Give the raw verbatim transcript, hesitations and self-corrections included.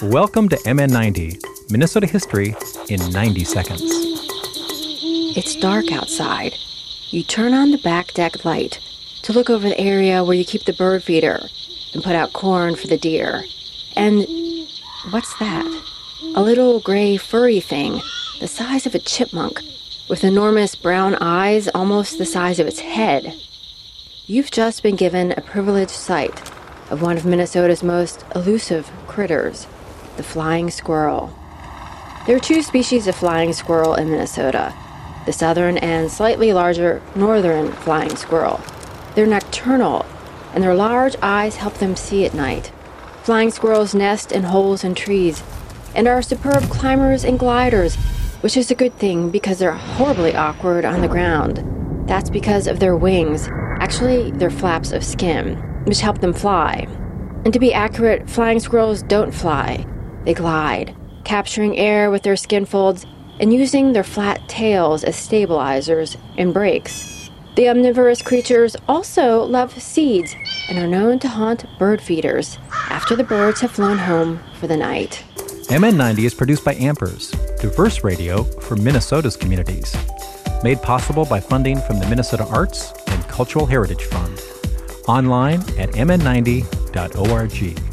Welcome to M N ninety, Minnesota History in ninety seconds. It's dark outside. You turn on the back deck light to look over the area where you keep the bird feeder and put out corn for the deer. And what's that? A little gray furry thing, the size of a chipmunk, with enormous brown eyes almost the size of its head. You've just been given a privileged sight of one of Minnesota's most elusive critters, the flying squirrel. There are two species of flying squirrel in Minnesota, the southern and slightly larger northern flying squirrel. They're nocturnal, and their large eyes help them see at night. Flying squirrels nest in holes in trees and are superb climbers and gliders, which is a good thing because they're horribly awkward on the ground. That's because of their wings, actually their flaps of skin, which help them fly. And to be accurate, flying squirrels don't fly. They glide, capturing air with their skin folds and using their flat tails as stabilizers and brakes. The omnivorous creatures also love seeds and are known to haunt bird feeders after the birds have flown home for the night. M N ninety is produced by Ampers, diverse radio for Minnesota's communities. Made possible by funding from the Minnesota Arts and Cultural Heritage Fund. Online at m n ninety dot org.